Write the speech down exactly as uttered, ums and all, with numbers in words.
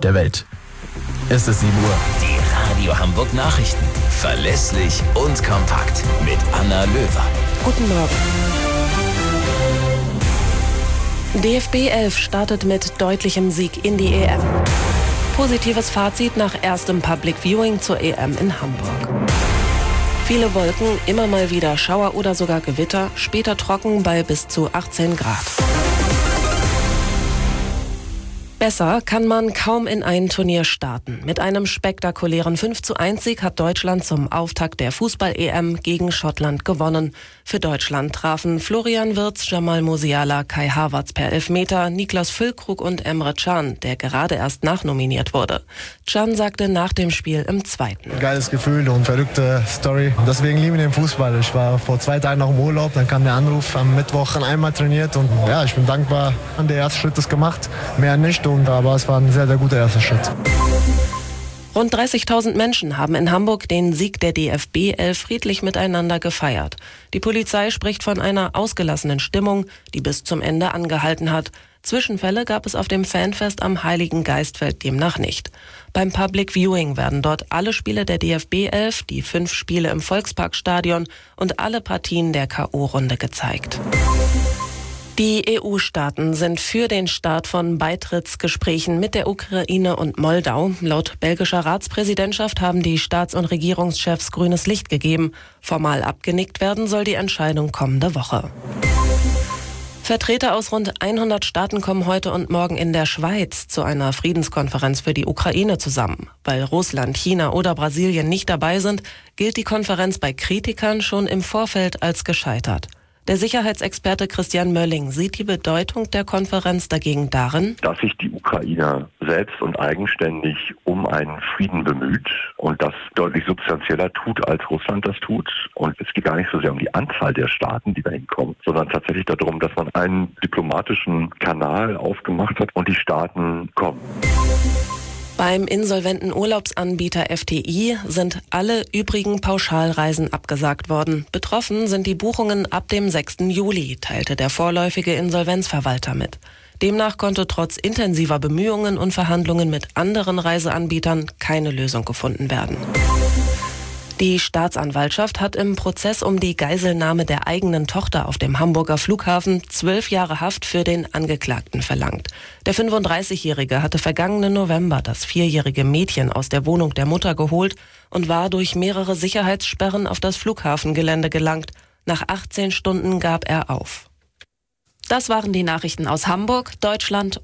der Welt. Es ist sieben Uhr. Die Radio Hamburg Nachrichten. Verlässlich und kompakt. Mit Anna Löwer. Guten Morgen. D F B elf startet mit deutlichem Sieg in die E M. Positives Fazit nach erstem Public Viewing zur E M in Hamburg. Viele Wolken, immer mal wieder Schauer oder sogar Gewitter, später trocken bei bis zu achtzehn Grad. Besser kann man kaum in ein Turnier starten. Mit einem spektakulären fünf zu eins Sieg hat Deutschland zum Auftakt der Fußball-E M gegen Schottland gewonnen. Für Deutschland trafen Florian Wirtz, Jamal Musiala, Kai Havertz per Elfmeter, Niklas Füllkrug und Emre Can, der gerade erst nachnominiert wurde. Can sagte nach dem Spiel im Zweiten: Geiles Gefühl und verrückte Story. Deswegen liebe ich den Fußball. Ich war vor zwei Tagen noch im Urlaub, dann kam der Anruf, am Mittwoch einmal trainiert und ja, ich bin dankbar. Der erste Schritt ist gemacht, mehr nicht. Und, aber es war ein sehr, sehr guter erster Schritt. Rund dreißigtausend Menschen haben in Hamburg den Sieg der D F B elf friedlich miteinander gefeiert. Die Polizei spricht von einer ausgelassenen Stimmung, die bis zum Ende angehalten hat. Zwischenfälle gab es auf dem Fanfest am Heiligen Geistfeld demnach nicht. Beim Public Viewing werden dort alle Spiele der D F B elf, die fünf Spiele im Volksparkstadion und alle Partien der K O-Runde gezeigt. Die E U-Staaten sind für den Start von Beitrittsgesprächen mit der Ukraine und Moldau. Laut belgischer Ratspräsidentschaft haben die Staats- und Regierungschefs grünes Licht gegeben. Formal abgenickt werden soll die Entscheidung kommende Woche. Vertreter aus rund hundert Staaten kommen heute und morgen in der Schweiz zu einer Friedenskonferenz für die Ukraine zusammen. Weil Russland, China oder Brasilien nicht dabei sind, gilt die Konferenz bei Kritikern schon im Vorfeld als gescheitert. Der Sicherheitsexperte Christian Mölling sieht die Bedeutung der Konferenz dagegen darin, dass sich die Ukraine selbst und eigenständig um einen Frieden bemüht und das deutlich substanzieller tut, als Russland das tut. Und es geht gar nicht so sehr um die Anzahl der Staaten, die da hinkommen, sondern tatsächlich darum, dass man einen diplomatischen Kanal aufgemacht hat und die Staaten kommen. Beim insolventen Urlaubsanbieter F T I sind alle übrigen Pauschalreisen abgesagt worden. Betroffen sind die Buchungen ab dem sechsten Juli, teilte der vorläufige Insolvenzverwalter mit. Demnach konnte trotz intensiver Bemühungen und Verhandlungen mit anderen Reiseanbietern keine Lösung gefunden werden. Die Staatsanwaltschaft hat im Prozess um die Geiselnahme der eigenen Tochter auf dem Hamburger Flughafen zwölf Jahre Haft für den Angeklagten verlangt. Der fünfunddreißigjährige hatte vergangenen November das vierjährige Mädchen aus der Wohnung der Mutter geholt und war durch mehrere Sicherheitssperren auf das Flughafengelände gelangt. Nach achtzehn Stunden gab er auf. Das waren die Nachrichten aus Hamburg, Deutschland